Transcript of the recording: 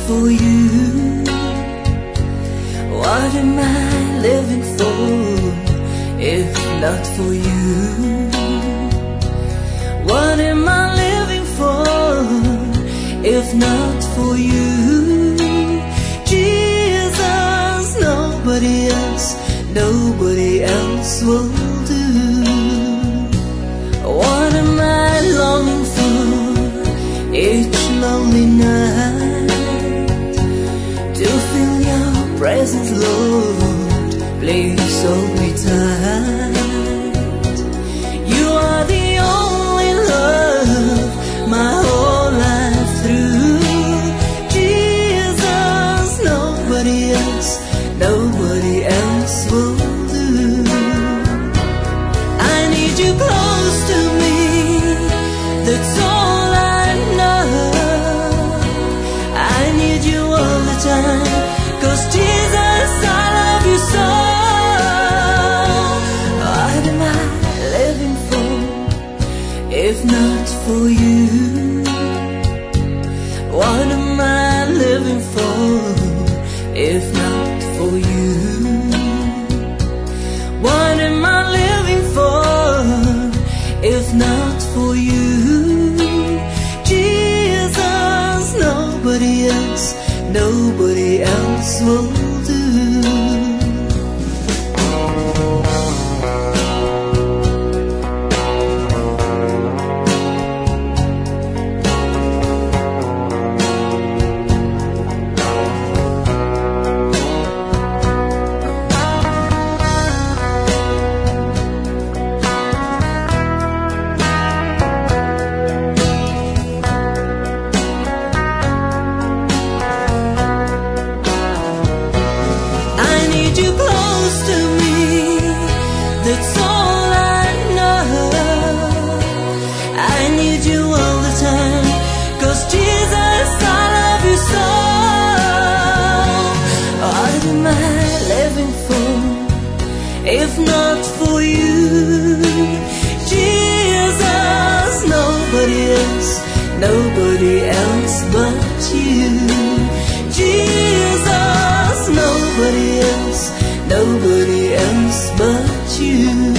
for you, what am I living for if not for you? What am I living for if not for you? Jesus, nobody else will do. What am I longing for each lonely night? To feel your presence, Lord, please hold me tight. You are the only love my whole life through. Jesus, nobody else will do. I need you close to me, that's all I know. I need you all the time, 'cause Jesus, I love you so. What am I living for if not for you? What am I living for if not for you? What am I living for if not for you? Jesus, nobody else will do. You close to me, that's all I know. I need you all the time, 'cause Jesus, I love you so. What am I living for if not for you? Jesus, nobody else but you. Jesus, nobody else but you.